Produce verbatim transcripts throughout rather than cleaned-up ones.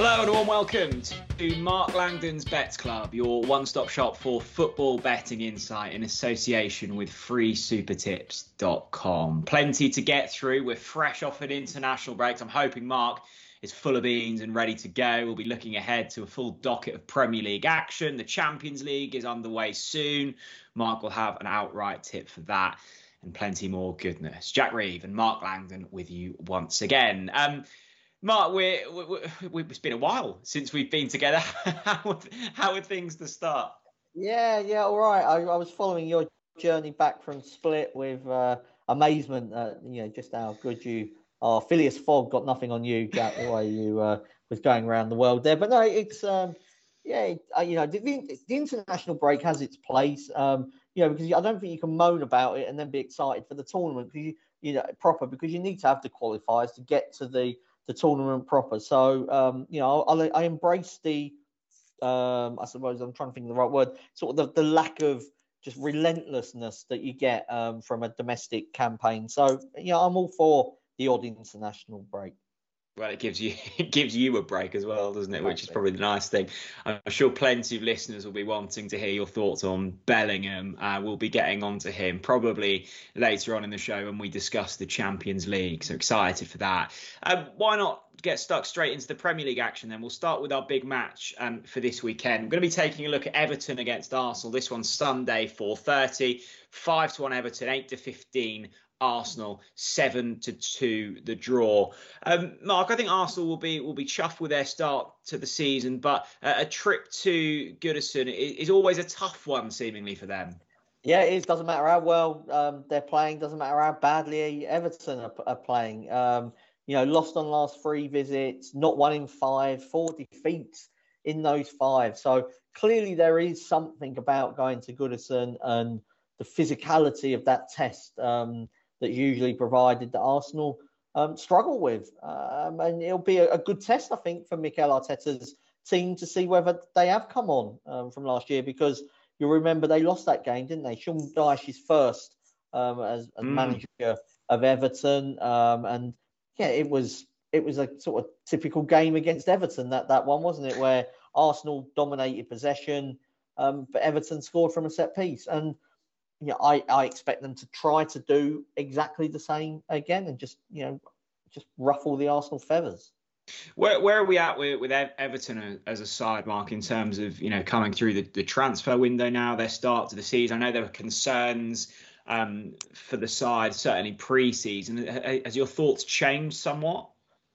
Hello and a warm welcome to Mark Langdon's Bets Club, your one-stop shop for football betting insight in association with free super tips dot com. Plenty to get through. We're fresh off an international break. I'm hoping Mark is full of beans and ready to go. We'll be looking ahead to a full docket of Premier League action. The Champions League is underway soon. Mark will have an outright tip for that and plenty more goodness. Jack Reeve and Mark Langdon with you once again. Um, Mark, we're, we're, we're, it's been a while since we've been together. how, are, how are things to start? Yeah, yeah, all right. I, I was following your journey back from Split with uh, amazement at, you know, just how good you are. Phileas Fogg got nothing on you, Jack, the way you uh, was going around the world there. But no, it's, um, yeah, it, uh, you know, the, the, the international break has its place, um, you know, because I don't think you can moan about it and then be excited for the tournament because you, you know, proper, because you need to have the qualifiers to get to the the tournament proper. So, um, you know, I, I embrace the, um, I suppose I'm trying to think of the right word, sort of the, the lack of just relentlessness that you get um, from a domestic campaign. So, you know, I'm all for the odd international break. Well, it gives you it gives you a break as well, doesn't it? Which is probably the nice thing. I'm sure plenty of listeners will be wanting to hear your thoughts on Bellingham. Uh, we'll be getting onto him probably later on in the show when we discuss the Champions League. So excited for that. Um, why not get stuck straight into the Premier League action then? We'll start with our big match um, for this weekend. We're going to be taking a look at Everton against Arsenal. This one's Sunday, four thirty, five to one Everton, eight to fifteen Arsenal, seven to two the draw. Um, Mark, I think Arsenal will be will be chuffed with their start to the season, but uh, a trip to Goodison is, is always a tough one, seemingly, for them. Yeah, it is. Doesn't matter how well um, they're playing. Doesn't matter how badly Everton are, are playing. Um, you know, lost on last three visits, not one in five, four defeats in those five. So clearly there is something about going to Goodison and the physicality of that test um, that's usually provided that Arsenal um, struggle with. Um, and it'll be a, a good test, I think, for Mikel Arteta's team to see whether they have come on um, from last year, because you'll remember they lost that game, didn't they? Sean Dyche's first um, as, as mm. manager of Everton. Um, and yeah, it was it was a sort of typical game against Everton, that, that one, wasn't it? Where Arsenal dominated possession, um, but Everton scored from a set piece. And yeah, I, I expect them to try to do exactly the same again and just, you know, just ruffle the Arsenal feathers. Where where are we at with, with Everton as a side, Mark, in terms of, you know, coming through the, the transfer window now, their start to the season? I know there were concerns um, for the side, certainly pre-season. Has your thoughts changed somewhat?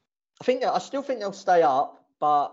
I think I still think they'll stay up, but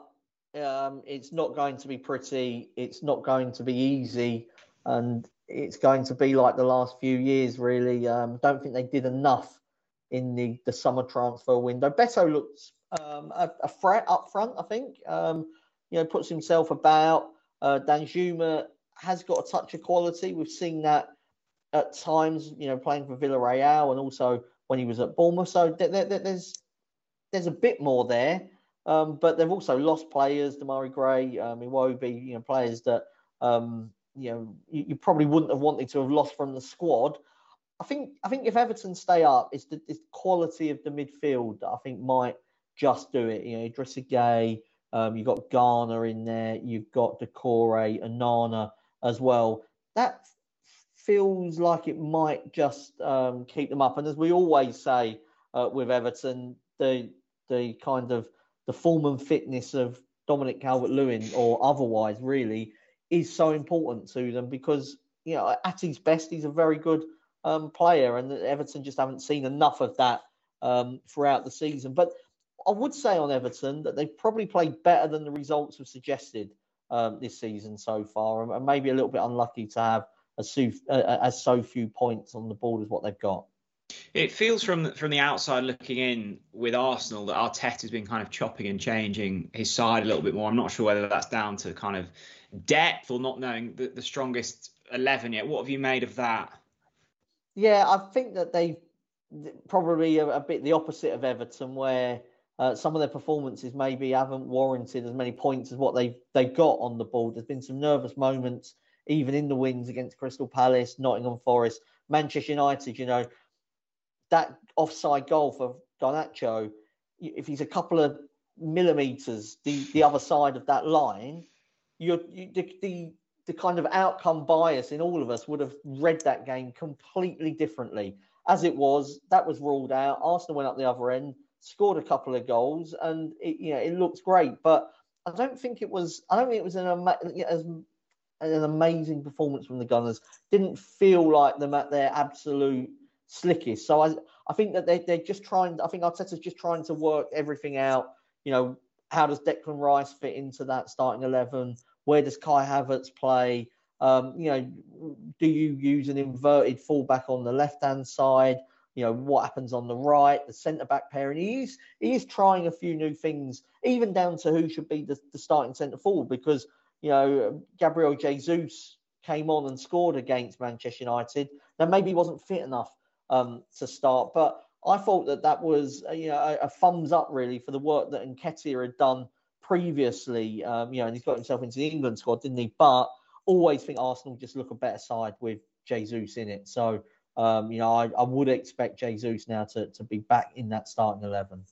um, it's not going to be pretty. It's not going to be easy. And it's going to be like the last few years, really. Um, don't think they did enough in the, the summer transfer window. Beto looks um, a, a threat up front, I think. Um, you know, puts himself about. Uh, Danjuma has got a touch of quality. We've seen that at times, you know, playing for Villarreal and also when he was at Bournemouth. So there, there, there's there's a bit more there. Um, but they've also lost players, Damari Gray, um, Iwobi, you know, players that... Um, you know, you, you probably wouldn't have wanted to have lost from the squad. I think I think if Everton stay up, it's the, it's the quality of the midfield that I think might just do it. You know, Idrissa Gueye, um, you've got Garner in there, you've got Decore and Nana as well. That feels like it might just um, keep them up. And as we always say uh, with Everton, the the kind of the form and fitness of Dominic Calvert-Lewin or otherwise really is so important to them, because, you know, at his best, he's a very good um, player, and Everton just haven't seen enough of that um, throughout the season. But I would say on Everton that they've probably played better than the results have suggested um, this season so far, and maybe a little bit unlucky to have as so, uh, as so few points on the board as what they've got. It feels from from the outside looking in with Arsenal that Arteta has been kind of chopping and changing his side a little bit more. I'm not sure whether that's down to kind of depth or not knowing the, the strongest eleven yet. What have you made of that? Yeah, I think that they probably a, a bit the opposite of Everton, where uh, some of their performances maybe haven't warranted as many points as what they've, they've got on the board. There's been some nervous moments, even in the wins against Crystal Palace, Nottingham Forest, Manchester United. You know, that offside goal for Garnacho, if he's a couple of millimeters the, the other side of that line, you're, you, the, the the kind of outcome bias in all of us would have read that game completely differently. As it was, that was ruled out. Arsenal went up the other end, scored a couple of goals, and it, you know, it looked great. But I don't think it was. I don't think it was an as an amazing performance from the Gunners. Didn't feel like them at their absolute slickest. So I, I think that they they're just trying. I think Arteta's just trying to work everything out. You know, how does Declan Rice fit into that starting eleven? Where does Kai Havertz play? Um, you know, do you use an inverted fullback on the left-hand side? You know, what happens on the right, the centre-back pairing? He is, he is trying a few new things, even down to who should be the, the starting centre-forward, because, you know, Gabriel Jesus came on and scored against Manchester United. Now, maybe he wasn't fit enough um, to start, but I thought that that was, you know, a, a thumbs up, really, for the work that Nketiah had done previously. Um, you know, and he's got himself into the England squad, didn't he? But always think Arsenal just look a better side with Jesus in it. So, um, you know, I, I would expect Jesus now to, to be back in that starting eleven.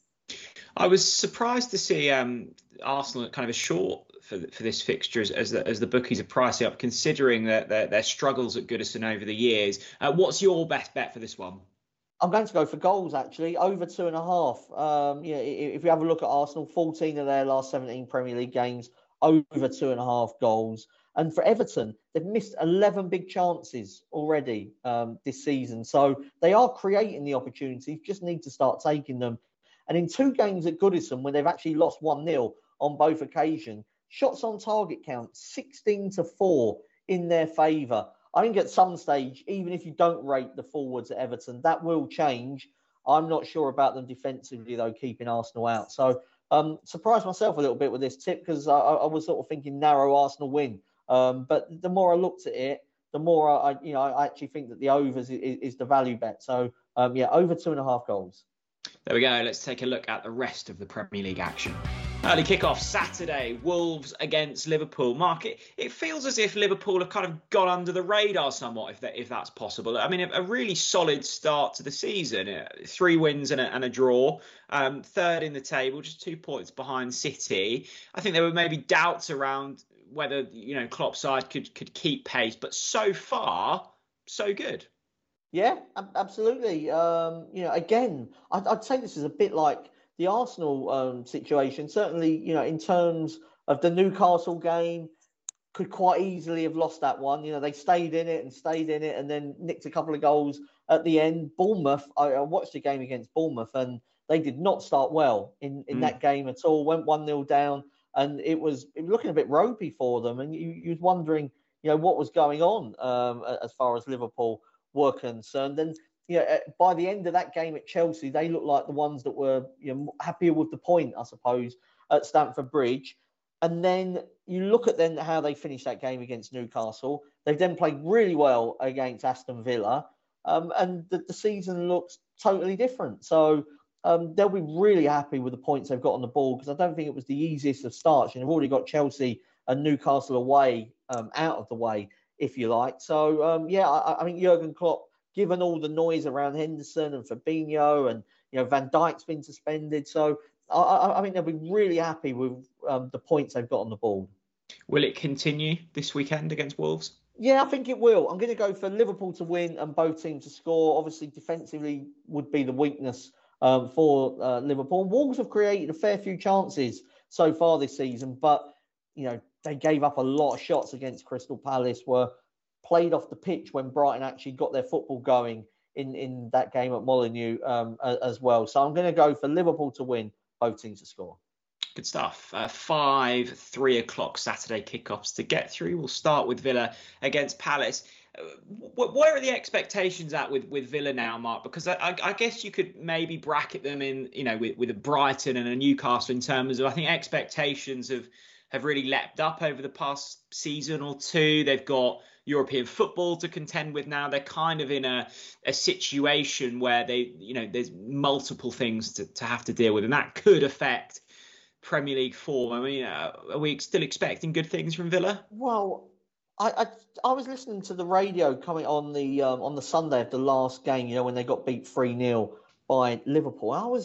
I was surprised to see um, Arsenal at kind of a short for for this fixture as, as, the, as the bookies are pricing up, considering that their, their struggles at Goodison over the years. Uh, what's your best bet for this one? I'm going to go for goals, actually, over two and a half. Um, you know, if you have a look at Arsenal, fourteen of their last seventeen Premier League games, over two and a half goals. And for Everton, they've missed eleven big chances already um, this season. So they are creating the opportunities, just need to start taking them. And in two games at Goodison, when they've actually lost one nil on both occasions, shots on target count sixteen to four in their favour. I think at some stage, even if you don't rate the forwards at Everton, that will change. I'm not sure about them defensively, though, keeping Arsenal out. So um, surprised myself a little bit with this tip, because I, I was sort of thinking narrow Arsenal win. Um, but the more I looked at it, the more I, you know, I actually think that the overs is, is the value bet. So um, yeah, over two and a half goals. There we go. Let's take a look at the rest of the Premier League action. Early kickoff Saturday, Wolves against Liverpool. Mark, it, it feels as if Liverpool have kind of gone under the radar somewhat, if that, if that's possible. I mean, a, a really solid start to the season. Uh, three wins and a, and a draw. Um, third in the table, just two points behind City. I think there were maybe doubts around whether, you know, Klopp's side could, could keep pace. But so far, so good. Yeah, absolutely. Um, you know, again, I'd, I'd say this is a bit like the Arsenal um, situation. Certainly, you know, in terms of the Newcastle game, could quite easily have lost that one. You know, they stayed in it and stayed in it and then nicked a couple of goals at the end. Bournemouth, I, I watched the game against Bournemouth and they did not start well in, in mm. that game at all. Went one nil down and it was, it was looking a bit ropey for them. And you, you was wondering, you know, what was going on um, as far as Liverpool were concerned. And you know, by the end of that game at Chelsea, they looked like the ones that were, you know, happier with the point, I suppose, at Stamford Bridge. And then you look at then how they finished that game against Newcastle. They've then played really well against Aston Villa, um, and the, the season looks totally different. So um, they'll be really happy with the points they've got on the ball, because I don't think it was the easiest of starts. And they've already got Chelsea and Newcastle away, um, out of the way, if you like. So, um, yeah, I, I think Jurgen Klopp, given all the noise around Henderson and Fabinho and, you know, Van Dijk's been suspended. So I, I, I think they'll be really happy with um, the points they've got on the board. Will it continue this weekend against Wolves? Yeah, I think it will. I'm going to go for Liverpool to win and both teams to score. Obviously, defensively would be the weakness um, for uh, Liverpool. Wolves have created a fair few chances so far this season, but, you know, they gave up a lot of shots against Crystal Palace, were played off the pitch when Brighton actually got their football going in, in that game at Molineux um, as well. So I'm going to go for Liverpool to win, both teams to score. Good stuff. Uh, five, three o'clock Saturday kickoffs to get through. We'll start with Villa against Palace. Uh, where are the expectations at with, with Villa now, Mark? Because I, I, I guess you could maybe bracket them in, you know, with, with a Brighton and a Newcastle in terms of, I think expectations have have really leapt up over the past season or two. They've got European football to contend with now. They're kind of in a, a situation where they, you know, there's multiple things to, to have to deal with, and that could affect Premier League form. I mean, uh, are we still expecting good things from Villa? Well, I I, I was listening to the radio coming on the um, on the Sunday of the last game, you know, when they got beat three nil by Liverpool. I was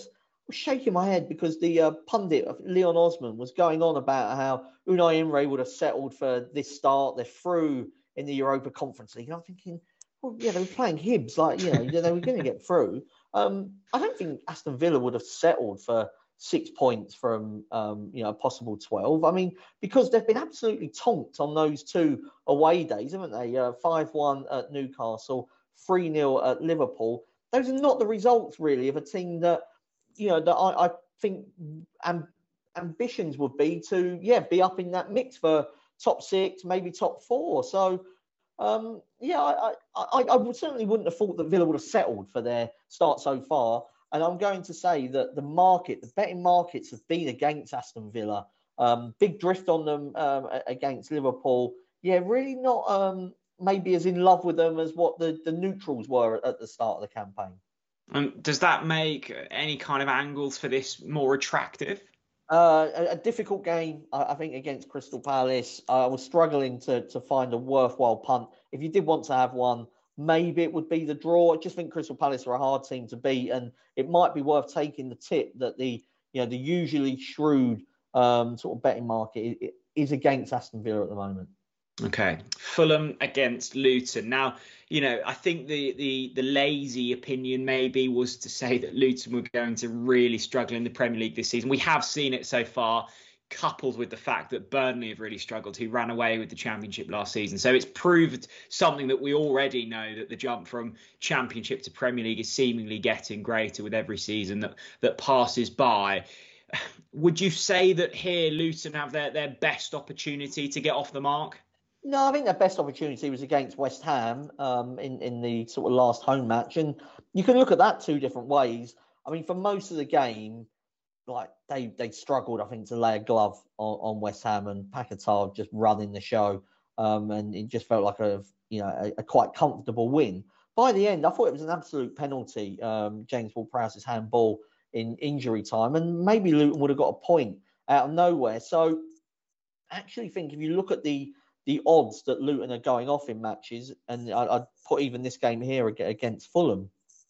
was shaking my head because the uh, pundit Leon Osman was going on about how Unai Emery would have settled for this start. They're through in the Europa Conference League. And I'm thinking, well, yeah, they were playing Hibs, like, you know, they were going to get through. Um, I don't think Aston Villa would have settled for six points from, um, you know, a possible twelve. I mean, because they've been absolutely tonked on those two away days, haven't they? Uh, five one at Newcastle, three nil at Liverpool. Those are not the results, really, of a team that, you know, that I, I think amb- ambitions would be to, yeah, be up in that mix for top six, maybe top four. So, um, yeah, I, I, I would certainly wouldn't have thought that Villa would have settled for their start so far. And I'm going to say that the market, the betting markets have been against Aston Villa. Um, big drift on them um, against Liverpool. Yeah, really not um, maybe as in love with them as what the, the neutrals were at the start of the campaign. Um, does that make any kind of angles for this more attractive? Uh, a, a difficult game, I, I think, against Crystal Palace. I was struggling to to find a worthwhile punt. If you did want to have one, maybe it would be the draw. I just think Crystal Palace are a hard team to beat, and it might be worth taking the tip that the you know the usually shrewd um, sort of betting market is against Aston Villa at the moment. Okay, Fulham against Luton. Now, you know, I think the the the lazy opinion maybe was to say that Luton were going to really struggle in the Premier League this season. We have seen it so far, coupled with the fact that Burnley have really struggled, who ran away with the Championship last season. So it's proved something that we already know, that the jump from Championship to Premier League is seemingly getting greater with every season that that passes by. Would you say that here Luton have their, their best opportunity to get off the mark? No, I think their best opportunity was against West Ham um, in, in the sort of last home match. And you can look at that two different ways. I mean, for most of the game, like they they struggled, I think, to lay a glove on, on West Ham, and Paquetá just running the show. Um, and it just felt like a, you know, a, a quite comfortable win. By the end, I thought it was an absolute penalty, um, James Ward-Prowse's handball in injury time. And maybe Luton would have got a point out of nowhere. So I actually think if you look at the the odds that Luton are going off in matches, and I, I'd put even this game here against Fulham,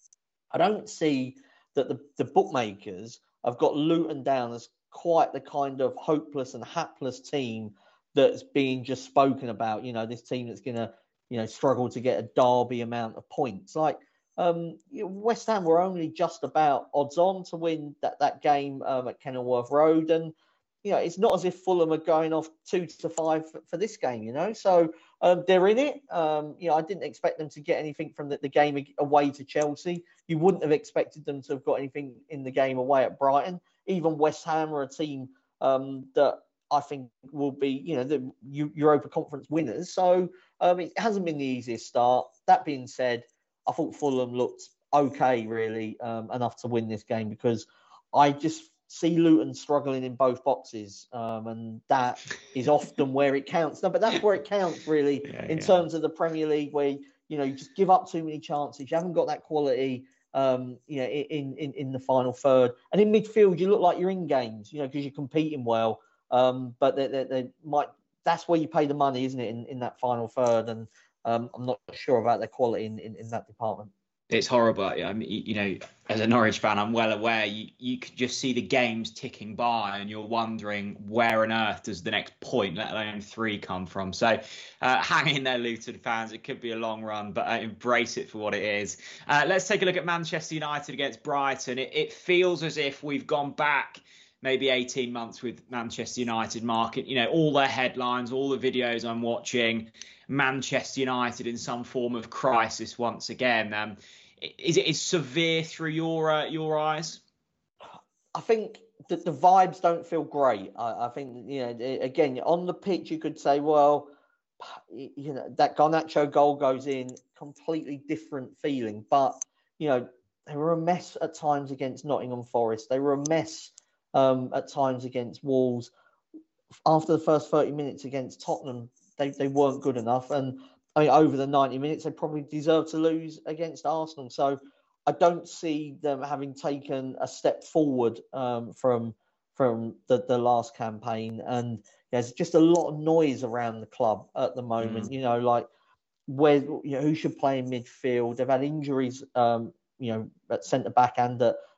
I don't see that the, the bookmakers have got Luton down as quite the kind of hopeless and hapless team that's being just spoken about. You know, this team that's going to, you know, struggle to get a derby amount of points. Like um, you know, West Ham were only just about odds on to win that, that game um, at Kenilworth Road. And you know, it's not as if Fulham are going off two to five for, for this game, you know. So um, they're in it. Um, you know, I didn't expect them to get anything from the, the game away to Chelsea. You wouldn't have expected them to have got anything in the game away at Brighton. Even West Ham are a team um, that I think will be, you know, the Europa Conference winners. So um, it hasn't been the easiest start. That being said, I thought Fulham looked okay, really, um, enough to win this game, because I just see Luton struggling in both boxes, um, and that is often where it counts. No, but that's where it counts, really, yeah, in yeah. terms of the Premier League, where you know you just give up too many chances. You haven't got that quality, um, you know, in, in in the final third, and in midfield you look like you're in games, you know, because you're competing well. Um, but they, they, they might. That's where you pay the money, isn't it? In, in that final third, and um, I'm not sure about their quality in, in, in that department. It's horrible. I mean, you know, as a Norwich fan, I'm well aware you, you could just see the games ticking by and you're wondering where on earth does the next point, let alone three, come from. So uh, hang in there, Luton fans. It could be a long run, but uh, embrace it for what it is. Uh, let's take a look at Manchester United against Brighton. It, it feels as if we've gone back maybe eighteen months with Manchester United market. You know, all their headlines, all the videos I'm watching, Manchester United in some form of crisis once again. Um, is it is severe through your uh, your eyes? I think that the vibes don't feel great. I, I think, you know, again, on the pitch, you could say, well, you know, that Garnacho goal goes in, completely different feeling. But, you know, they were a mess at times against Nottingham Forest. They were a mess um, at times against Wolves. After the first thirty minutes against Tottenham, they, they weren't good enough. And I mean, over the ninety minutes, they probably deserved to lose against Arsenal. So I don't see them having taken a step forward um, from from the, the last campaign. And there's just a lot of noise around the club at the moment. Mm. You know, like where you know who should play in midfield. They've had injuries, um, you know, at centre back and at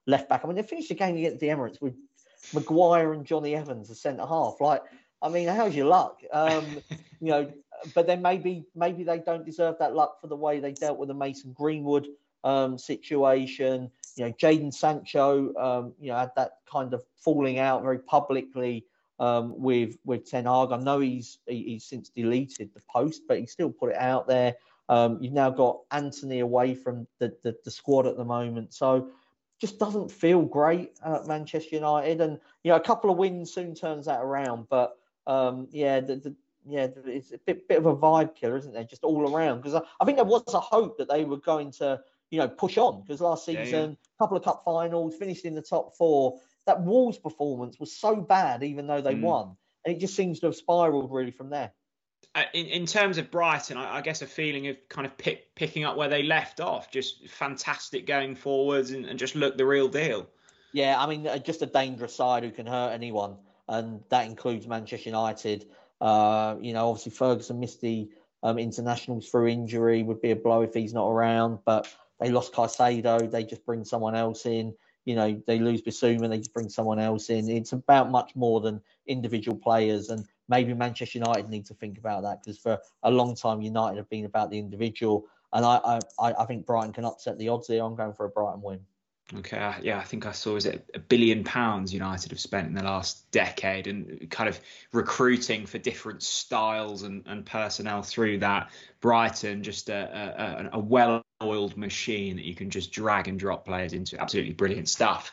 left back. I mean, they finished the game against the Emirates with Maguire and Johnny Evans as centre half. Like, I mean, how's your luck? Um, you know, but then maybe maybe they don't deserve that luck for the way they dealt with the Mason Greenwood um, situation. You know, Jadon Sancho, um, you know, had that kind of falling out very publicly um, with with Ten Hag. I know he's he, he's since deleted the post, but he still put it out there. Um, you've now got Antony away from the, the the squad at the moment, so just doesn't feel great at Manchester United. And you know, a couple of wins soon turns that around, but um, yeah, the, the yeah, it's a bit bit of a vibe killer, isn't there? Just all around, because I, I think there was a hope that they were going to, you know, push on, because last season, yeah, yeah. a couple of cup finals, finished in the top four. That Wolves performance was so bad, even though they mm. won, and it just seems to have spiralled really from there. Uh, in, in terms of Brighton, I, I guess a feeling of kind of pick, picking up where they left off, just fantastic going forwards and, and just look the real deal. Yeah, I mean, just a dangerous side who can hurt anyone, and that includes Manchester United. Uh, you know, obviously Ferguson missed the um, internationals through injury, would be a blow if he's not around, but they lost Caicedo, they just bring someone else in. You know, they lose Bissouma, they just bring someone else in. It's about much more than individual players, and maybe Manchester United need to think about that, because for a long time United have been about the individual, and I I, I think Brighton can upset the odds here. I'm going for a Brighton win. Okay, yeah, I think I saw is it a billion pounds United have spent in the last decade, and kind of recruiting for different styles and, and personnel through that. Brighton, just a, a, a well-oiled machine that you can just drag and drop players into. Absolutely brilliant stuff.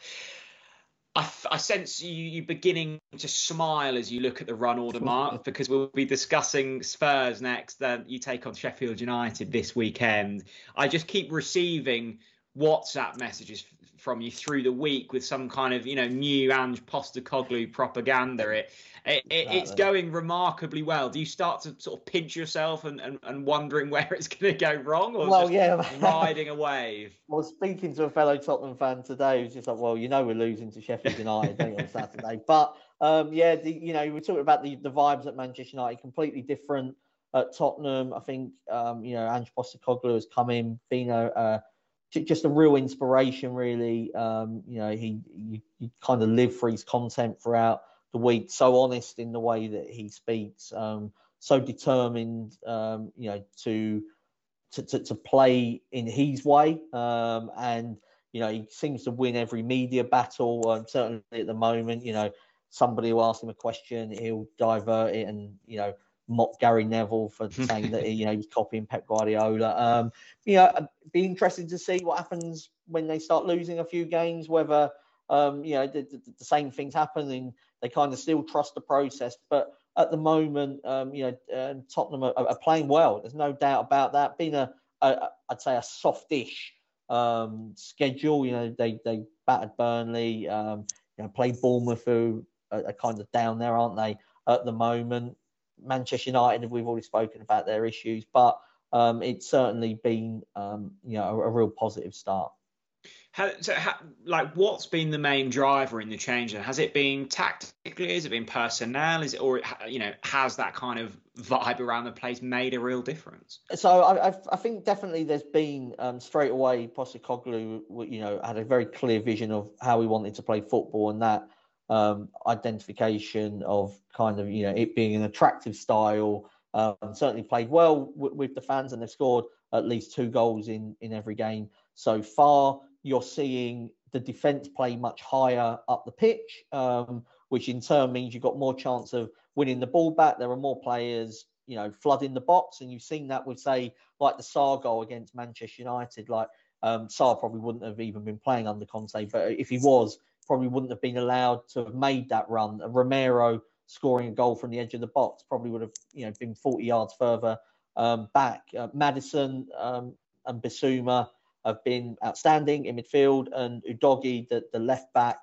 I, I sense you, you beginning to smile as you look at the run order, Mark, because we'll be discussing Spurs next. Then you take on Sheffield United this weekend. I just keep receiving WhatsApp messages from you through the week with some kind of, you know, new Ange Postecoglou propaganda. It, it, it it's going remarkably well. Do you start to sort of pinch yourself and, and, and wondering where it's going to go wrong, or well, just yeah, riding a wave? I was speaking to a fellow Tottenham fan today who's just like, well, you know, we're losing to Sheffield United don't you, on Saturday. But um, yeah, the, you know, we're talking about the, the vibes at Manchester United, completely different at Tottenham. I think, um, you know, Ange Postecoglou has come in, been a, a just a real inspiration, really. Um, you know, he you, you kind of live for his content throughout the week. So honest in the way that he speaks. Um, so determined, um, you know, to, to to to play in his way. Um, and you know, he seems to win every media battle. Um, certainly at the moment, you know, somebody will ask him a question, he'll divert it, and you know, mock Gary Neville for saying that you know he was copying Pep Guardiola. Um, you know, it'd be interesting to see what happens when they start losing a few games. Whether um, you know the, the, the same things happen and they kind of still trust the process. But at the moment, um, you know, uh, Tottenham are, are playing well. There's no doubt about that. Been a, a I'd say a softish um, schedule. You know, they they battered Burnley. Um, you know, played Bournemouth, who are, are kind of down there, aren't they, at the moment? Manchester United, we've already spoken about their issues, but um, it's certainly been, um, you know, a, a real positive start. How, so how, like, what's been the main driver in the change? Has it been tactically? Has it been personnel? Is it, or you know, has that kind of vibe around the place made a real difference? So I, I, I think definitely there's been um, straight away. Postecoglou, you know, had a very clear vision of how he wanted to play football, and that um, identification of kind of, you know, it being an attractive style. Um, certainly played well w- with the fans, and they've scored at least two goals in in every game so far. You're seeing the defence play much higher up the pitch, um, which in turn means you've got more chance of winning the ball back. There are more players, you know, flooding the box, and you've seen that with, say, like the Sarr goal against Manchester United. Like um, Sarr probably wouldn't have even been playing under Conte, but if he was, probably wouldn't have been allowed to have made that run. Romero scoring a goal from the edge of the box probably would have, you know, been forty yards further um, back. Uh, Maddison um, and Bissouma have been outstanding in midfield, and Udogie, the, the left back,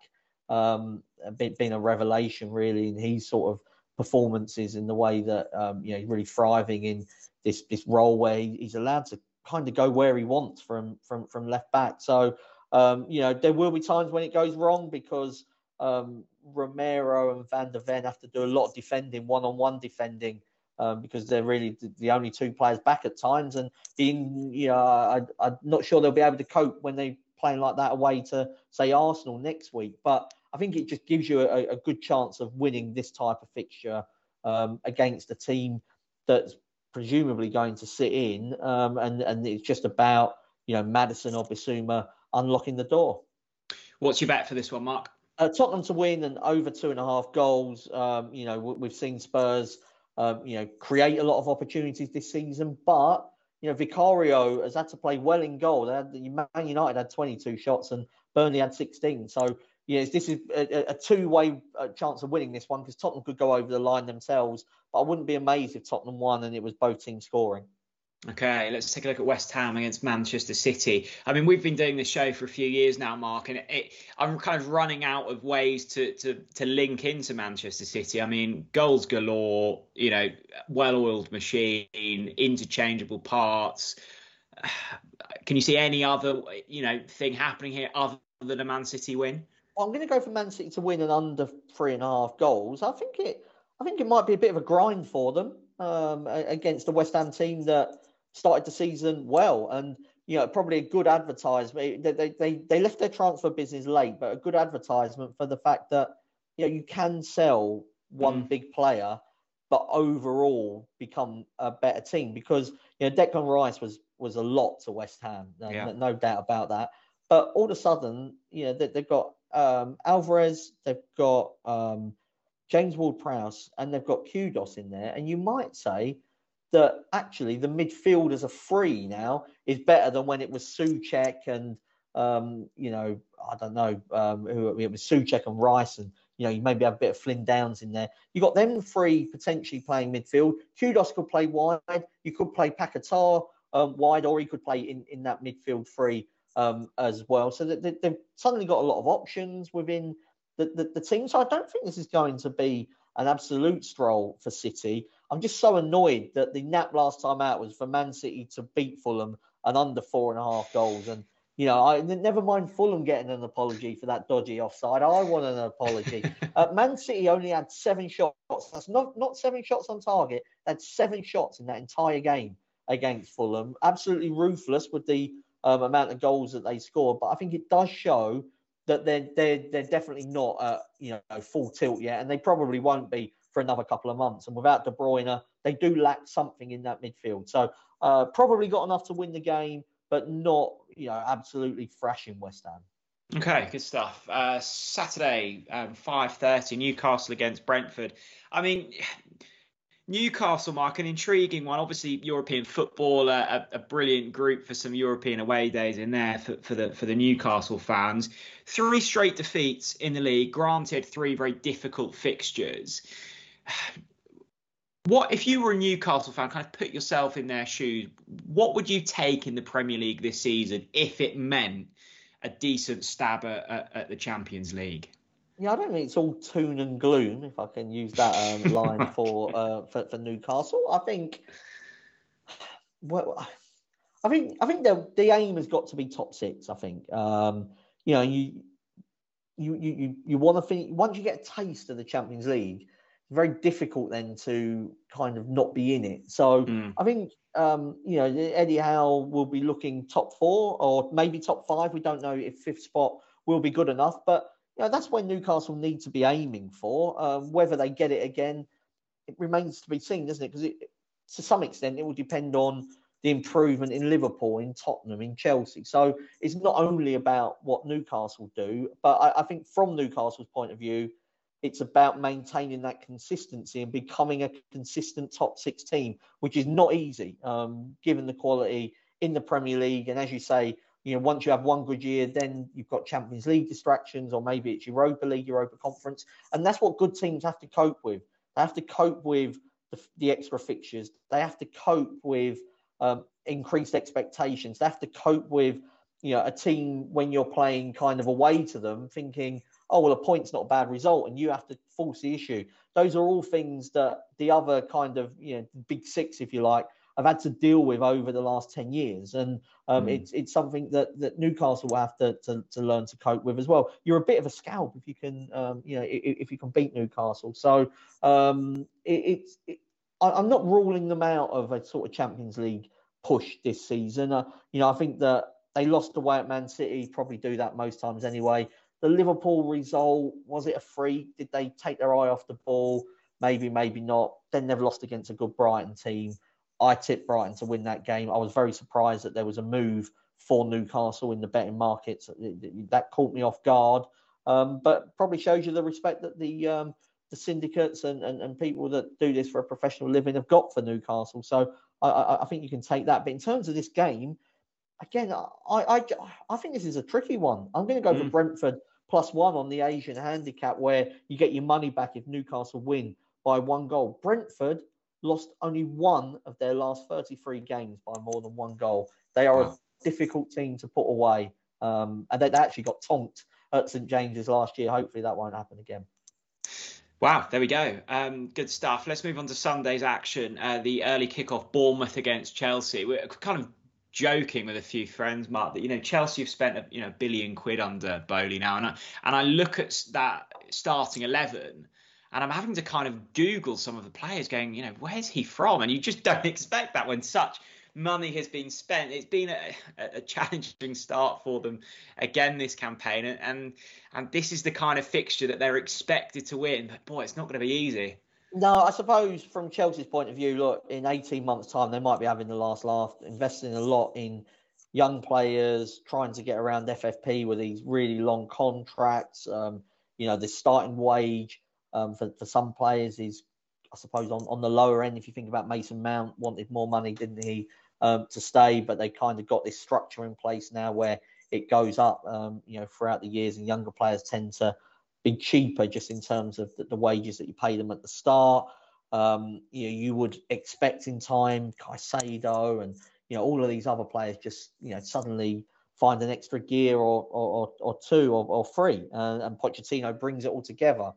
um, been, been a revelation really in his sort of performances, in the way that um, you know, he's really thriving in this this role where he, he's allowed to kind of go where he wants from from from left back. So um, you know, there will be times when it goes wrong, because um, Romero and Van der Ven have to do a lot of defending, one-on-one defending. Um, because they're really the only two players back at times, and being, you know, I, I'm not sure they'll be able to cope when they playing like that away to, say, Arsenal next week. But I think it just gives you a, a good chance of winning this type of fixture um, against a team that's presumably going to sit in, um, and, and it's just about, you know, Maddison or Bissouma unlocking the door. What's your bet for this one, Mark? Uh, Tottenham to win and over two and a half goals. Um, you know, we've seen Spurs, um, you know, create a lot of opportunities this season, but you know, Vicario has had to play well in goal. They had, Man United had twenty-two shots and Burnley had sixteen. So, yes, this is a, a two-way chance of winning this one because Tottenham could go over the line themselves. But I wouldn't be amazed if Tottenham won and it was both teams scoring. Okay, let's take a look at West Ham against Manchester City. I mean, we've been doing this show for a few years now, Mark, and it, it, I'm kind of running out of ways to, to to link into Manchester City. I mean, goals galore, you know, well-oiled machine, interchangeable parts. Can you see any other, you know, thing happening here other than a Man City win? Well, I'm going to go for Man City to win and under three and a half goals. I think it, I think it might be a bit of a grind for them um, against the West Ham team that started the season well, and you know, probably a good advertisement. They, they they they left their transfer business late, but a good advertisement for the fact that you know you can sell one mm. big player, but overall become a better team. Because you know Declan Rice was was a lot to West Ham, yeah. no, no doubt about that. But all of a sudden, you know, they, they've got um, Alvarez, they've got um, James Ward-Prowse, and they've got Kudos in there, and you might say that actually the midfield as a free now is better than when it was Souček and, um, you know, I don't know, um, who it was Souček and Rice, and, you know, you maybe have a bit of Flynn Downs in there. You got them three potentially playing midfield. Kudos could play wide. You could play Paquetá um, wide, or he could play in, in that midfield three um, as well. So they, they've suddenly got a lot of options within the, the, the team. So I don't think this is going to be an absolute stroll for City. I'm just so annoyed that the nap last time out was for Man City to beat Fulham and under four and a half goals. And, you know, I never mind Fulham getting an apology for that dodgy offside. I want an apology. uh, Man City only had seven shots. That's not, not seven shots on target. They had seven shots in that entire game against Fulham. Absolutely ruthless with the um, amount of goals that they scored. But I think it does show that they're, they're, they're definitely not at, you know, full tilt yet. And they probably won't be for another couple of months. And without De Bruyne, they do lack something in that midfield. So uh, probably got enough to win the game, but not, you know, absolutely thrashing West Ham. Okay, good stuff. Uh, Saturday, um, five thirty, Newcastle against Brentford. I mean, Newcastle, Mark, an intriguing one. Obviously, European football, a, a brilliant group for some European away days in there for, for the for the Newcastle fans. Three straight defeats in the league, granted three very difficult fixtures. What if you were a Newcastle fan, kind of put yourself in their shoes, what would you take in the Premier League this season if it meant a decent stab at, at, at the Champions League? Yeah, I don't think it's all doom and gloom, if I can use that um, line for, uh, for for Newcastle. I think, well, I think I think the the aim has got to be top six. I think, um, you know, you you you you want to finish once you get a taste of the Champions League. Very difficult then to kind of not be in it. So mm. I think, um, you know, Eddie Howe will be looking top four or maybe top five. We don't know if fifth spot will be good enough, but you know, that's where Newcastle need to be aiming for. Um, whether they get it again, it remains to be seen, doesn't it? Because to some extent, it will depend on the improvement in Liverpool, in Tottenham, in Chelsea. So it's not only about what Newcastle do, but I, I think from Newcastle's point of view, it's about maintaining that consistency and becoming a consistent top six team, which is not easy, um, given the quality in the Premier League. And as you say, you know, once you have one good year, then you've got Champions League distractions, or maybe it's Europa League, Europa Conference. And that's what good teams have to cope with. They have to cope with the, the extra fixtures. They have to cope with um, increased expectations. They have to cope with, you know, a team when you're playing kind of away to them, thinking, oh, well, a point's not a bad result, and you have to force the issue. Those are all things that the other kind of, you know, big six, if you like, have had to deal with over the last ten years. And um, mm. it's it's something that, that Newcastle will have to, to to learn to cope with as well. You're a bit of a scalp if you can, um, you know, if, if you can beat Newcastle. So um, it, it's, it, I'm not ruling them out of a sort of Champions League push this season. Uh, you know, I think that they lost away at Man City, probably do that most times anyway. The Liverpool result, was it a free? Did they take their eye off the ball? Maybe, maybe not. Then they've lost against a good Brighton team. I tipped Brighton to win that game. I was very surprised that there was a move for Newcastle in the betting markets. That caught me off guard, um, but probably shows you the respect that the um, the syndicates and, and, and people that do this for a professional living have got for Newcastle. So I, I, I think you can take that. But in terms of this game, again, I, I, I think this is a tricky one. I'm going to go mm. for Brentford plus one on the Asian handicap, where you get your money back if Newcastle win by one goal. Brentford lost only one of their last thirty-three games by more than one goal. They are wow. a difficult team to put away. Um, and they actually got tonked at St James's last year. Hopefully that won't happen again. Wow, there we go. Um, good stuff. Let's move on to Sunday's action. Uh, the early kickoff, Bournemouth against Chelsea. We're kind of joking with a few friends, Mark, that, you know, Chelsea have spent a you know billion quid under Bowley now. And I, and I look at that starting eleven and I'm having to kind of Google some of the players going, you know, where's he from? And you just don't expect that when such money has been spent. It's been a, a challenging start for them again this campaign, and, and and this is the kind of fixture that they're expected to win. But boy, it's not going to be easy. No, I suppose from Chelsea's point of view, look, in eighteen months' time, they might be having the last laugh, investing a lot in young players, trying to get around F F P with these really long contracts. Um, you know, the starting wage um, for, for some players is, I suppose, on, on the lower end. If you think about Mason Mount, wanted more money, didn't he, um, to stay? But they kind of got this structure in place now where it goes up, um, you know, throughout the years, and younger players tend to be cheaper just in terms of the, the wages that you pay them at the start. Um, you know, you would expect in time Caicedo and, you know, all of these other players just, you know, suddenly find an extra gear or or, or two or, or three, uh, and Pochettino brings it all together.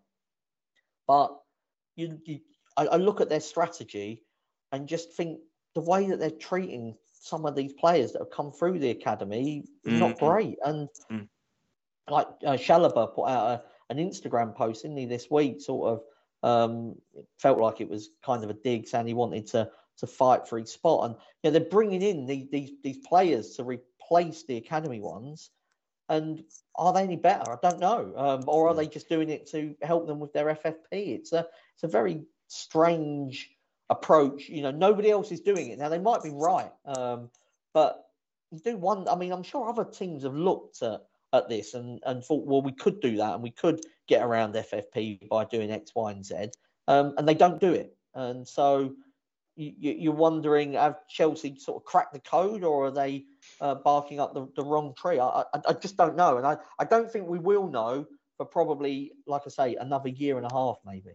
But you, you I, I look at their strategy and just think the way that they're treating some of these players that have come through the academy is mm-hmm. not great. And mm. like uh, Chalobah put out a, an Instagram post, didn't he, this week, sort of um, it felt like it was kind of a dig, saying he wanted to to fight for his spot. And you know, they're bringing in these, these, these players to replace the academy ones. And are they any better? I don't know. Um, or are they just doing it to help them with their F F P? It's a it's a very strange approach. You know, nobody else is doing it. Now, they might be right. Um, but you do wonder, I mean, I'm sure other teams have looked at, at this and, and thought, well, we could do that and we could get around F F P by doing X, Y, and Z. Um, and they don't do it. And so you, you're wondering, have Chelsea sort of cracked the code, or are they uh, barking up the, the wrong tree? I, I, I just don't know. And I, I don't think we will know for probably, like I say, another year and a half, maybe.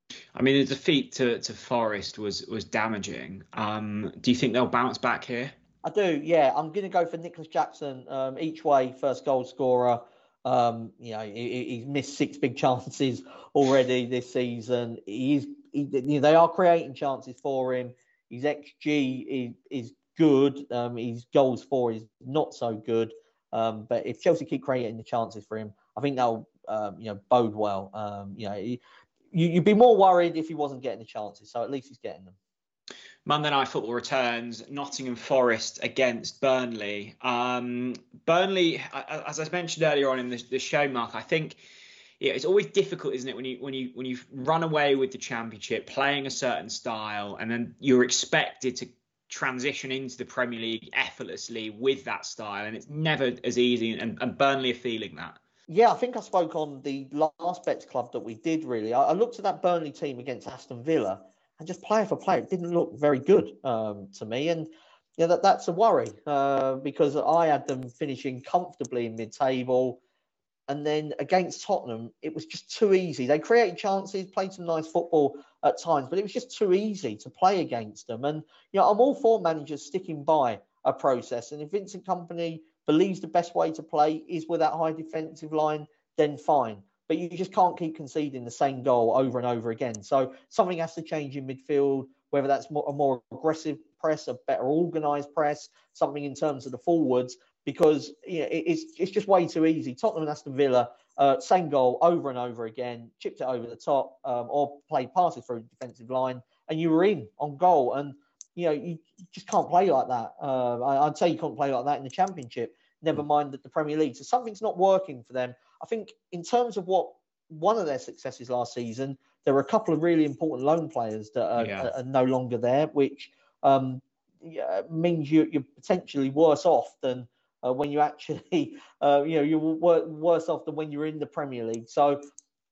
I mean, the defeat to, to Forest was was damaging. Um, do you think they'll bounce back here? I do, yeah. I'm going to go for Nicholas Jackson, um, each way, first goal scorer. Um, you know, he, he's missed six big chances already this season. He is, he, you know, they are creating chances for him. His X G is, is good. Um, his goals for is not so good. Um, but if Chelsea keep creating the chances for him, I think that'll, um, you know, bode well. Um, you know, he, you, you'd be more worried if he wasn't getting the chances. So at least he's getting them. Monday Night Football returns, Nottingham Forest against Burnley. Um, Burnley, as I mentioned earlier on in the, the show, Mark, I think yeah, it's always difficult, isn't it, when you when you when you run away with the Championship, playing a certain style, and then you're expected to transition into the Premier League effortlessly with that style, and it's never as easy. And, and Burnley are feeling that. Yeah, I think I spoke on the last Bets Club that we did, really. I, I looked at that Burnley team against Aston Villa, and just player for player, it didn't look very good um, to me. And yeah, that, that's a worry uh, because I had them finishing comfortably in mid-table. And then against Tottenham, it was just too easy. They created chances, played some nice football at times, but it was just too easy to play against them. And you know, I'm all for managers sticking by a process. And if Vincent Kompany believes the best way to play is with that high defensive line, then fine. But you just can't keep conceding the same goal over and over again. So something has to change in midfield, whether that's more, a more aggressive press, a better organised press, something in terms of the forwards, because you know, it, it's it's just way too easy. Tottenham and Aston Villa, uh, same goal over and over again, chipped it over the top um, or played passes through the defensive line, and you were in on goal. And you know, you just can't play like that. Uh, I'd say you can't play like that in the Championship, never mind the Premier League. So something's not working for them. I think in terms of what one of their successes last season, there were a couple of really important loan players that are, yeah. are, are no longer there, which um, yeah, means you, you're potentially worse off than uh, when you actually, uh, you know, you're worse off than when you're in the Premier League. So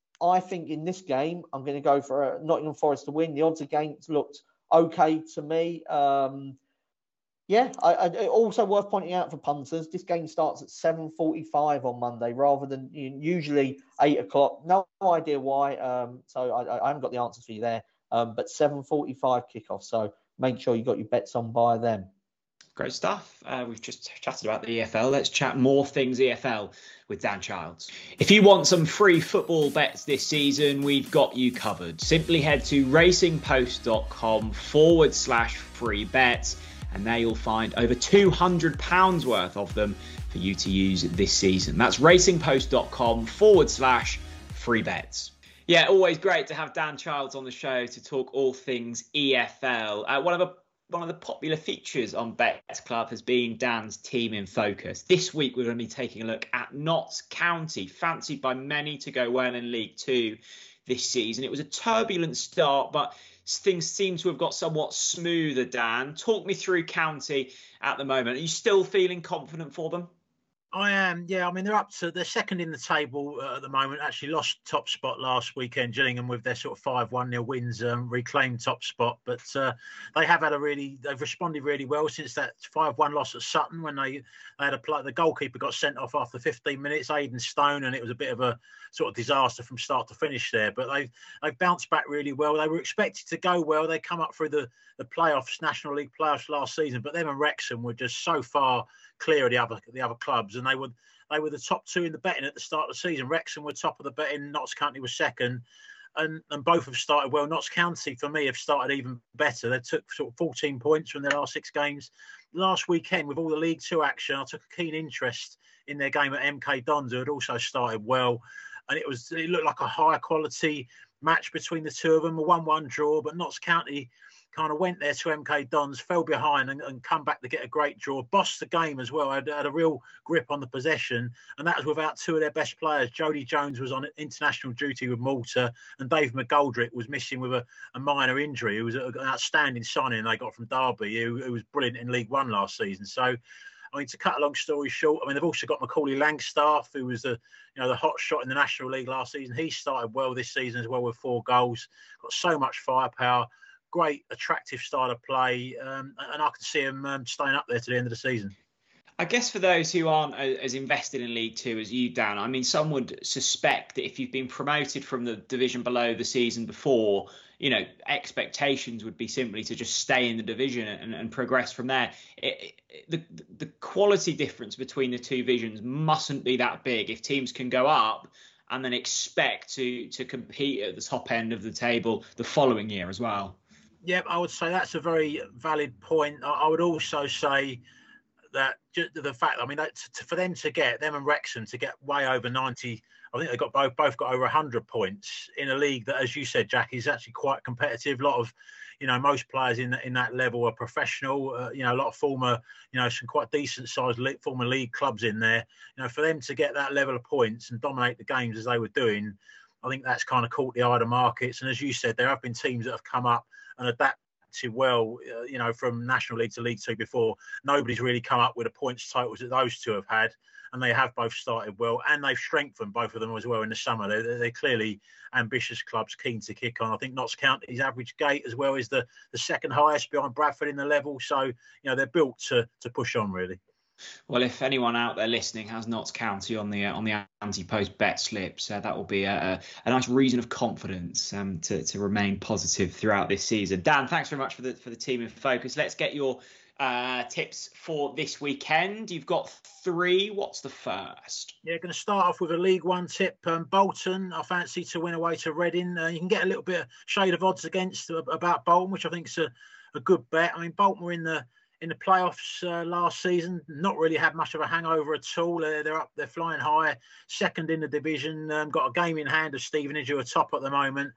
I think in this game, I'm going to go for Nottingham Forest to win. The odds against looked okay to me. Um, yeah, I, I, also worth pointing out for punters, this game starts at seven forty-five on Monday rather than usually eight o'clock. No idea why. Um, so I, I haven't got the answers for you there. Um, but seven forty-five kickoff. So make sure you got your bets on by them. Great stuff. Uh, we've just chatted about the E F L. Let's chat more things E F L with Dan Childs. If you want some free football bets this season, we've got you covered. Simply head to racingpost.com forward slash free bets. And there you'll find over two hundred pounds worth of them for you to use this season. That's racingpost.com forward slash free bets. Yeah, always great to have Dan Childs on the show to talk all things E F L. Uh, one of the one of the popular features on Bet Club has been Dan's team in focus. This week we're going to be taking a look at Notts County, fancied by many to go well in League Two this season. It was a turbulent start, but things seem to have got somewhat smoother, Dan. Talk me through County at the moment. Are you still feeling confident for them? I am, yeah. I mean, they're up to, they're second in the table uh, at the moment. Actually lost top spot last weekend. Gillingham with their sort of five one nil wins um, reclaimed top spot. But uh, they have had a really, they've responded really well since that five one loss at Sutton when they, they had a play. The goalkeeper got sent off after fifteen minutes, Aidan Stone, and it was a bit of a sort of disaster from start to finish there. But they've, they've bounced back really well. They were expected to go well. They come up through the, the playoffs, National League playoffs last season, but them and Wrexham were just so far clear of the other the other clubs, and they were they were the top two in the betting at the start of the season. Wrexham were top of the betting, Notts County was second, and and both have started well. Notts County for me have started even better. They took sort of fourteen points from their last six games. Last weekend with all the League Two action, I took a keen interest in their game at M K Dons, who had also started well, and it was it looked like a high quality match between the two of them, a one one draw, but Notts County kind of went there to M K Dons, fell behind and, and come back to get a great draw. Bossed the game as well, had, had a real grip on the possession, and that was without two of their best players. Jody Jones was on international duty with Malta, and Dave McGoldrick was missing with a, a minor injury. It was an outstanding signing they got from Derby, who, who was brilliant in League One last season. So, I mean, to cut a long story short, I mean, they've also got Macaulay Langstaff, who was the, you know, the hot shot in the National League last season. He started well this season as well with four goals. Got so much firepower. Great, attractive style of play, um, and I can see him um, staying up there to the end of the season. I guess for those who aren't as invested in League Two as you, Dan, I mean, some would suspect that if you've been promoted from the division below the season before, you know, expectations would be simply to just stay in the division and, and progress from there. It, it, the, the quality difference between the two divisions mustn't be that big if teams can go up and then expect to to compete at the top end of the table the following year as well. Yeah, I would say that's a very valid point. I would also say that just the fact, I mean, that to, for them to get, them and Wrexham to get way over ninety, I think they got both both got over one hundred points in a league that, as you said, Jack, is actually quite competitive. A lot of, you know, most players in in that level are professional. Uh, you know, a lot of former, you know, some quite decent sized league, former league clubs in there. You know, for them to get that level of points and dominate the games as they were doing, I think that's kind of caught the eye of the markets. And as you said, there have been teams that have come up and adapted well, uh, you know, from National League to League Two before. Nobody's really come up with the points totals that those two have had, and they have both started well, and they've strengthened both of them as well in the summer. They're, they're clearly ambitious clubs, keen to kick on. I think Notts County's average gate as well is the, the second highest behind Bradford in the level. So, you know, they're built to to push on, really. Well, if anyone out there listening has Notts County on the uh, on the anti-post bet slips, uh, that will be a, a nice reason of confidence um, to to remain positive throughout this season. Dan, thanks very much for the for the team in focus. Let's get your uh, tips for this weekend. You've got three. What's the first? Yeah, going to start off with a League One tip. Um, Bolton, I fancy to win away to Reading. Uh, you can get a little bit of shade of odds against uh, about Bolton, which I think is a, a good bet. I mean, Bolton were in the in the playoffs uh, last season, not really had much of a hangover at all. Uh, they're up, they're flying high, second in the division. Um, got a game in hand of Stevenage, who are top at the moment.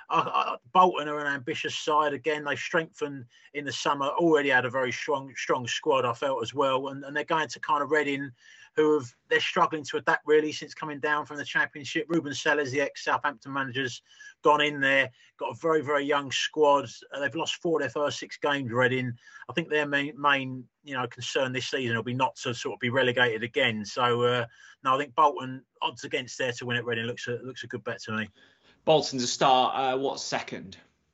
I, I, Bolton are an ambitious side again. They've strengthened in the summer. Already had a very strong, strong squad, I felt as well. And, and they're going to kind of Reading, who have they're struggling to adapt really since coming down from the Championship. Ruben Sellers, the ex-Southampton manager's gone in there, got a very, very young squad. Uh, they've lost four of their first six games, Reading. I think their main, main you know, concern this season will be not to sort of be relegated again. So, uh, no, I think Bolton, odds against there to win at Reading, looks a, looks a good bet to me. Bolton's a start. Uh, what's second?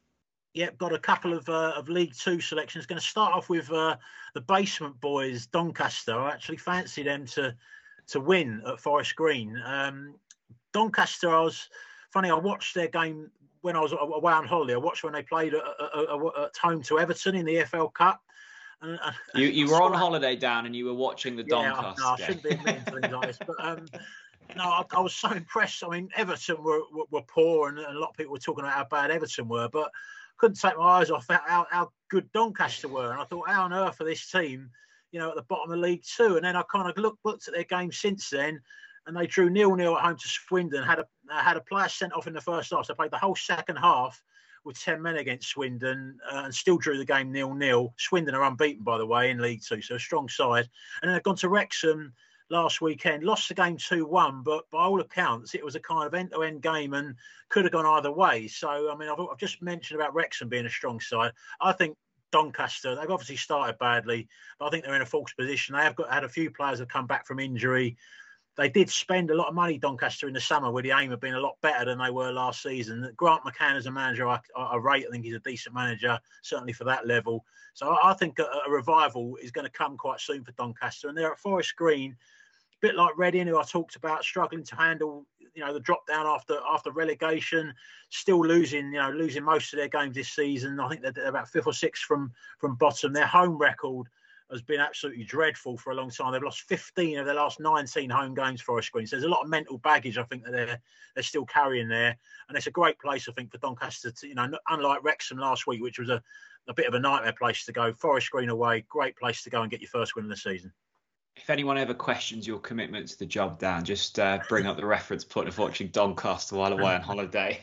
Yep, got a couple of uh, of League Two selections. Going to start off with uh, the basement boys, Doncaster. I actually fancy them to to win at Forest Green. Um, Doncaster, I was funny. I watched their game when I was away on holiday. I watched when they played at, at, at home to Everton in the E F L Cup. And, and you you were on holiday, Dan, and you were watching the yeah, Doncaster. No, I shouldn't be admitting things like this, but. Um, No, I, I was so impressed. I mean, Everton were, were, were poor, and, and a lot of people were talking about how bad Everton were, but couldn't take my eyes off how, how good Doncaster were. And I thought, how on earth are this team, you know, at the bottom of League Two? And then I kind of looked, looked at their game since then, and they drew nil nil at home to Swindon. Had a had a player sent off in the first half. So they played the whole second half with ten men against Swindon, uh, and still drew the game nil nil. Swindon are unbeaten, by the way, in League Two, so a strong side. And then they've gone to Wrexham last weekend, lost the game two one, but by all accounts, it was a kind of end-to-end game and could have gone either way. So, I mean, I've, I've just mentioned about Wrexham being a strong side. I think Doncaster, they've obviously started badly, but I think they're in a false position. They have got had a few players have come back from injury. They did spend a lot of money, Doncaster, in the summer, with the aim of being a lot better than they were last season. Grant McCann as a manager, I, I rate. I think he's a decent manager, certainly for that level. So I, I think a, a revival is going to come quite soon for Doncaster. And they're at Forest Green, a bit like Reading, who I talked about, struggling to handle, you know, the drop down after after relegation, still losing, you know, losing most of their games this season. I think they're about fifth or sixth from from bottom. Their home record has been absolutely dreadful for a long time. They've lost fifteen of their last nineteen home games for Forest Green. So there's a lot of mental baggage, I think, that they're they're still carrying there. And it's a great place, I think, for Doncaster to, you know, unlike Wrexham last week, which was a, a bit of a nightmare place to go. Forest Green away, great place to go and get your first win of the season. If anyone ever questions your commitment to the job, Dan, just uh, bring up the reference point of watching Doncaster while away on holiday.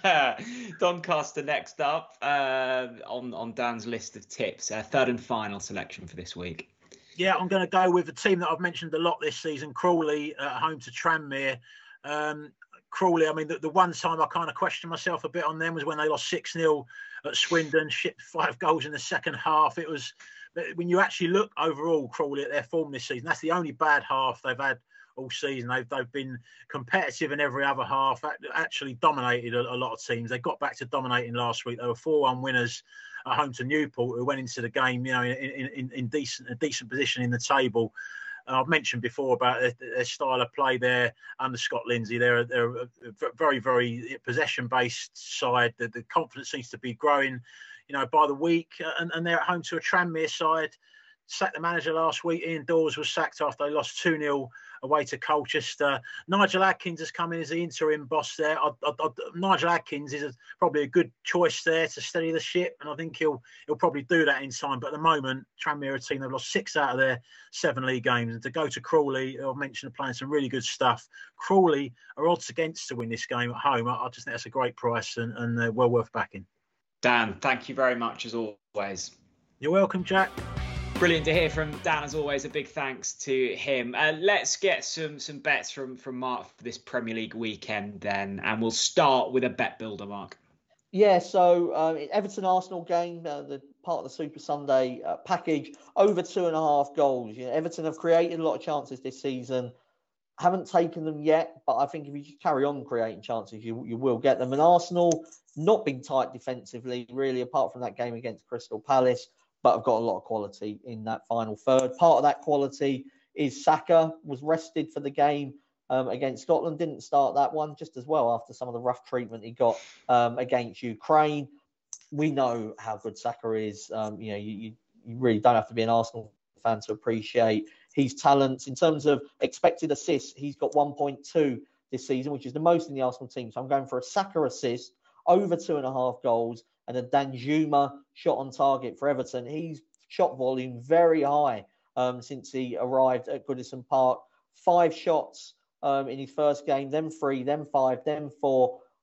Doncaster next up uh, on, on Dan's list of tips. Uh, third and final selection for this week. Yeah, I'm going to go with a team that I've mentioned a lot this season, Crawley, at home to Tranmere. Um, Crawley, I mean, the, the one time I kind of questioned myself a bit on them was when they lost six nil at Swindon, shipped five goals in the second half. It was... When you actually look overall, Crawley, at their form this season, that's the only bad half they've had all season. They've they've been competitive in every other half, actually dominated a, a lot of teams. They got back to dominating last week. They were four one winners at home to Newport, who went into the game, you know, in, in, in decent a decent position in the table. And I've mentioned before about their, their style of play there under Scott Lindsay. They're, they're a very, very possession-based side. The, the confidence seems to be growing, you know, by the week, and, and they're at home to a Tranmere side. Sacked the manager last week. Ian Dawes was sacked after they lost two nil away to Colchester. Nigel Adkins has come in as the interim boss there. I, I, I, Nigel Adkins is a, probably a good choice there to steady the ship, and I think he'll he'll probably do that in time. But at the moment, Tranmere are a team, they've lost six out of their seven league games. And to go to Crawley, I've mentioned they're playing some really good stuff. Crawley are odds against to win this game at home. I, I just think that's a great price and, and uh, well worth backing. Dan, thank you very much as always. You're welcome, Jack. Brilliant to hear from Dan as always. A big thanks to him. Uh, let's get some some bets from from Mark for this Premier League weekend then, and we'll start with a bet builder, Mark. Yeah, so uh, Everton Arsenal game, uh, the part of the Super Sunday uh, package, over two and a half goals. You know, Everton have created a lot of chances this season. Haven't taken them yet, but I think if you just carry on creating chances, you you will get them. And Arsenal not been tight defensively, really, apart from that game against Crystal Palace, but have got a lot of quality in that final third. Part of that quality is Saka was rested for the game um, against Scotland, didn't start that one just as well after some of the rough treatment he got um, against Ukraine. We know how good Saka is. Um, you know, you, you, you really don't have to be an Arsenal fan to appreciate his talents. In terms of expected assists, he's got one point two this season, which is the most in the Arsenal team. So I'm going for a Saka assist, over two and a half goals, and a Danjuma shot on target for Everton. He's shot volume very high um, since he arrived at Goodison Park. Five shots um, in his first game, then three, then five, then four.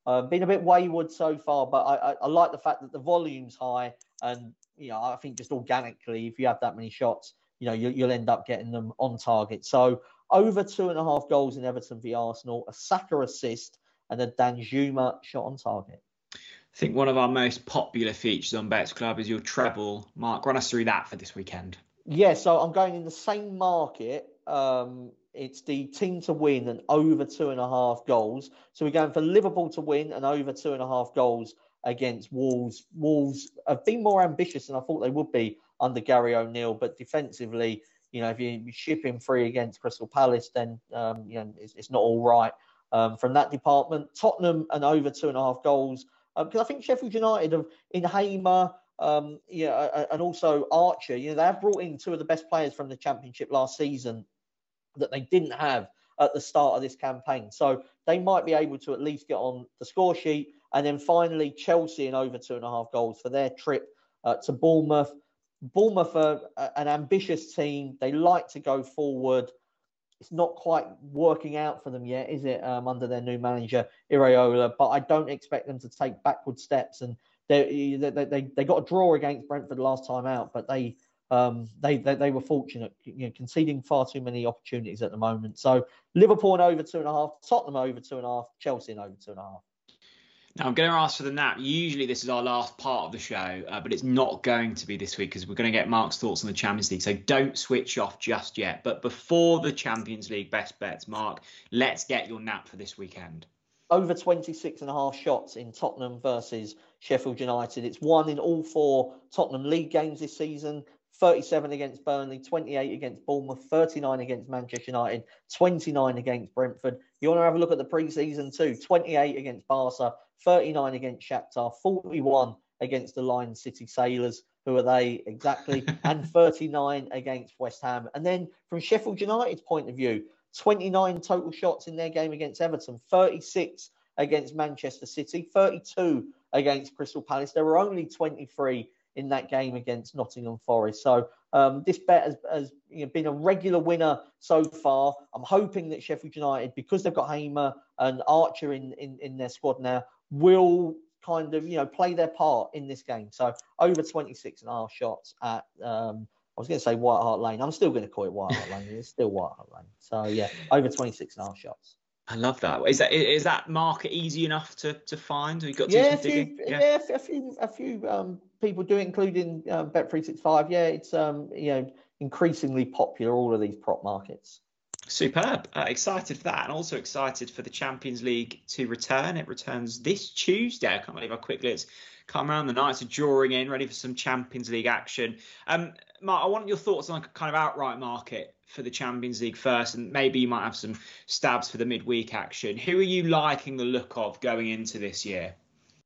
Uh, been a bit wayward so far, but I, I, I like the fact that the volume's high, and you know I think just organically, if you have that many shots, you know you, you'll end up getting them on target. So over two and a half goals in Everton v Arsenal, a Saka assist, and a Danjuma shot on target. I think one of our most popular features on Bets Club is your treble. Mark, run us through that for this weekend. Yeah, so I'm going in the same market. Um, it's the team to win and over two and a half goals. So we're going for Liverpool to win and over two and a half goals against Wolves. Wolves have been more ambitious than I thought they would be under Gary O'Neill, but defensively, you know, if you ship him free against Crystal Palace, then um, you know it's, it's not all right um, from that department. Tottenham and over two and a half goals. Because um, I think Sheffield United have, in Hamer, um, yeah, and also Archer, you know, they have brought in two of the best players from the Championship last season that they didn't have at the start of this campaign. So they might be able to at least get on the score sheet. And then finally, Chelsea in over two and a half goals for their trip uh, to Bournemouth. Bournemouth are an ambitious team. They like to go forward. It's not quite working out for them yet, is it, um, under their new manager, Iraola? But I don't expect them to take backward steps. And they they, they, they got a draw against Brentford last time out, but they um, they, they they were fortunate, you know, conceding far too many opportunities at the moment. So Liverpool and over two and a half, Tottenham over two and a half, Chelsea and over two and a half. Now, I'm going to ask for the nap. Usually this is our last part of the show, uh, but it's not going to be this week because we're going to get Mark's thoughts on the Champions League. So don't switch off just yet. But before the Champions League best bets, Mark, let's get your nap for this weekend. Over twenty-six and a half shots in Tottenham versus Sheffield United. It's won in all four Tottenham League games this season. thirty-seven against Burnley, twenty-eight against Bournemouth, thirty-nine against Manchester United, twenty-nine against Brentford. You want to have a look at the pre-season too. twenty-eight against Barca, thirty-nine against Shakhtar, forty-one against the Lion City Sailors. Who are they exactly? And thirty-nine against West Ham. And then from Sheffield United's point of view, twenty-nine total shots in their game against Everton, thirty-six against Manchester City, thirty-two against Crystal Palace. There were only twenty-three in that game against Nottingham Forest. So um, this bet has, has you know, been a regular winner so far. I'm hoping that Sheffield United, because they've got Hamer and Archer in, in, in their squad now, will kind of, you know, play their part in this game. So over twenty-six and a half shots at, um, I was going to say White Hart Lane. I'm still going to call it White Hart Lane. It's still White Hart Lane. So yeah, over twenty-six and a half shots. I love that. Is that is that market easy enough to, to find? Have you got to yeah, do a few, digging? Yeah. yeah, a few, a few um, people do it, including um, Bet three sixty-five. Yeah, it's um, you know increasingly popular. All of these prop markets. Superb. Uh, excited for that, and also excited for the Champions League to return. It returns this Tuesday. I can't believe how quickly it's come around. The nights are drawing in, ready for some Champions League action. Um, Mark, I want your thoughts on a kind of outright market for the Champions League first, and maybe you might have some stabs for the midweek action. Who are you liking the look of going into this year?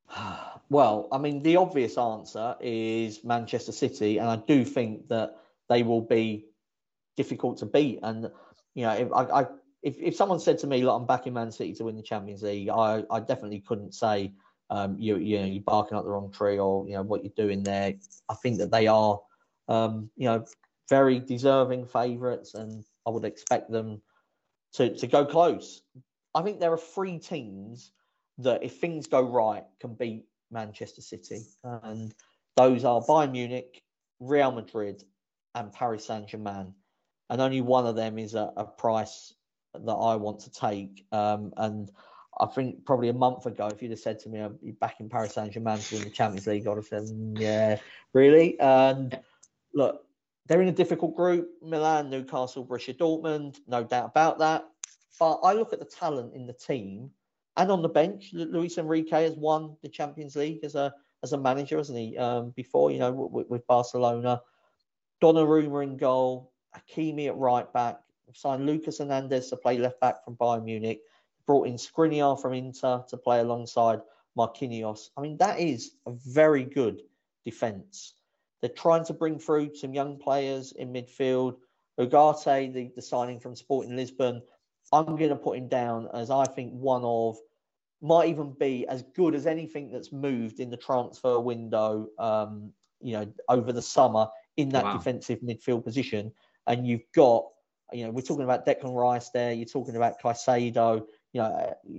Well, I mean, the obvious answer is Manchester City, and I do think that they will be difficult to beat. And you know, if I, I if, if someone said to me, "Look, I'm backing Man City to win the Champions League," I, I definitely couldn't say, um, you you know, you're barking up the wrong tree, or you know what you're doing there. I think that they are, um, you know, very deserving favourites, and I would expect them to to go close. I think there are three teams that, if things go right, can beat Manchester City, and those are Bayern Munich, Real Madrid, and Paris Saint-Germain. And only one of them is a, a price that I want to take. Um, and I think probably a month ago, if you'd have said to me, I'd be back in Paris Saint-Germain to win the Champions League, I'd have said, mm, yeah, really? And look, they're in a difficult group. Milan, Newcastle, Borussia Dortmund, no doubt about that. But I look at the talent in the team and on the bench. Luis Enrique has won the Champions League as a as a manager, hasn't he? Um, before, you know, with, with Barcelona. Donnarumma in goal. Hakimi at right back, signed Lucas Hernandez to play left back from Bayern Munich, brought in Skriniar from Inter to play alongside Marquinhos. I mean, that is a very good defence. They're trying to bring through some young players in midfield. Ugarte, the, the signing from Sporting Lisbon, I'm going to put him down as I think one of, might even be as good as anything that's moved in the transfer window, um, you know, over the summer in that wow. defensive midfield position. And you've got, you know, we're talking about Declan Rice there. You're talking about Caicedo, you know,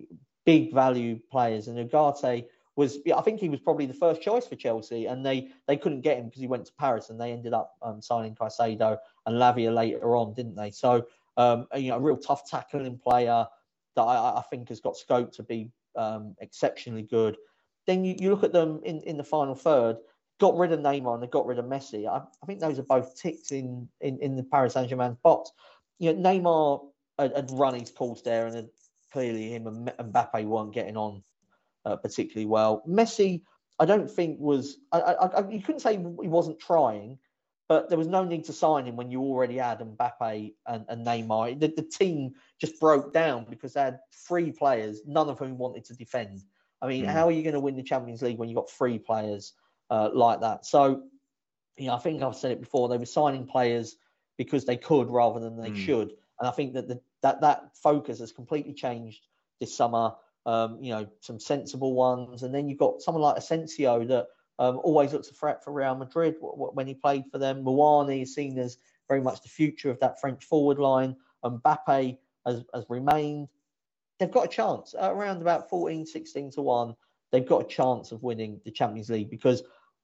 big value players. And Ugarte was, I think he was probably the first choice for Chelsea, and they, they couldn't get him because he went to Paris, and they ended up um, signing Caicedo and Lavia later on, didn't they? So, um, you know, a real tough tackling player that I, I think has got scope to be um, exceptionally good. Then you, you look at them in, in the final third, got rid of Neymar and they got rid of Messi. I, I think those are both ticks in, in, in the Paris Saint-Germain box. You know, Neymar had, had run his course there, and had, clearly him and Mbappe weren't getting on uh, particularly well. Messi, I don't think was, I, I, I, you couldn't say he wasn't trying, but there was no need to sign him when you already had Mbappe and, and Neymar. The, the team just broke down because they had three players, none of whom wanted to defend. I mean, mm. how are you going to win the Champions League when you've got three players uh, like that? So, you know, I think I've said it before, they were signing players because they could rather than they mm. should. And I think that the, that that focus has completely changed this summer. Um, you know, some sensible ones. And then you've got someone like Asensio that um, always looks a threat for Real Madrid when he played for them. Muani is seen as very much the future of that French forward line. And Mbappe has, has remained. They've got a chance at around about fourteen, sixteen to one. They've got a chance of winning the Champions League, because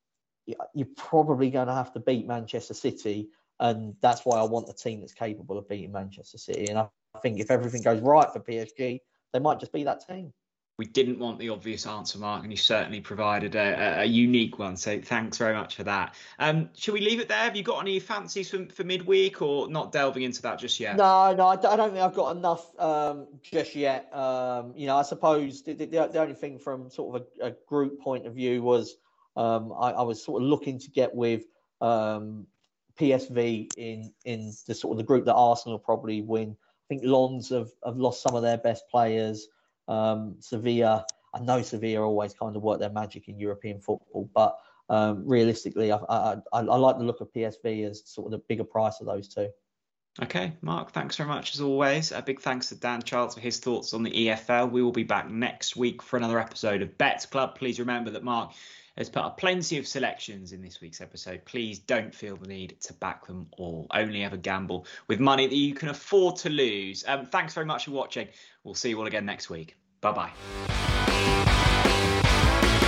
you're probably going to have to beat Manchester City. And that's why I want a team that's capable of beating Manchester City. And I think if everything goes right for P S G, they might just be that team. We didn't want the obvious answer, Mark, and you certainly provided a, a unique one. So thanks very much for that. Um, should we leave it there? Have you got any fancies for, for midweek, or not delving into that just yet? No, no, I don't think I've got enough um, just yet. Um, you know, I suppose the, the, the only thing from sort of a, a group point of view was um, I, I was sort of looking to get with um, P S V in in the sort of the group that Arsenal will probably win. I think Lens have, have lost some of their best players. Um, Sevilla, I know Sevilla always kind of work their magic in European football, but um, realistically, I, I, I, I like the look of P S V as sort of the bigger price of those two. Okay, Mark, thanks very much as always. A big thanks to Dan Childs for his thoughts on the E F L. We will be back next week for another episode of Bets Club. Please remember that Mark has put up plenty of selections in this week's episode. Please don't feel the need to back them all. Only ever gamble with money that you can afford to lose. Um, thanks very much for watching. We'll see you all again next week. Bye-bye.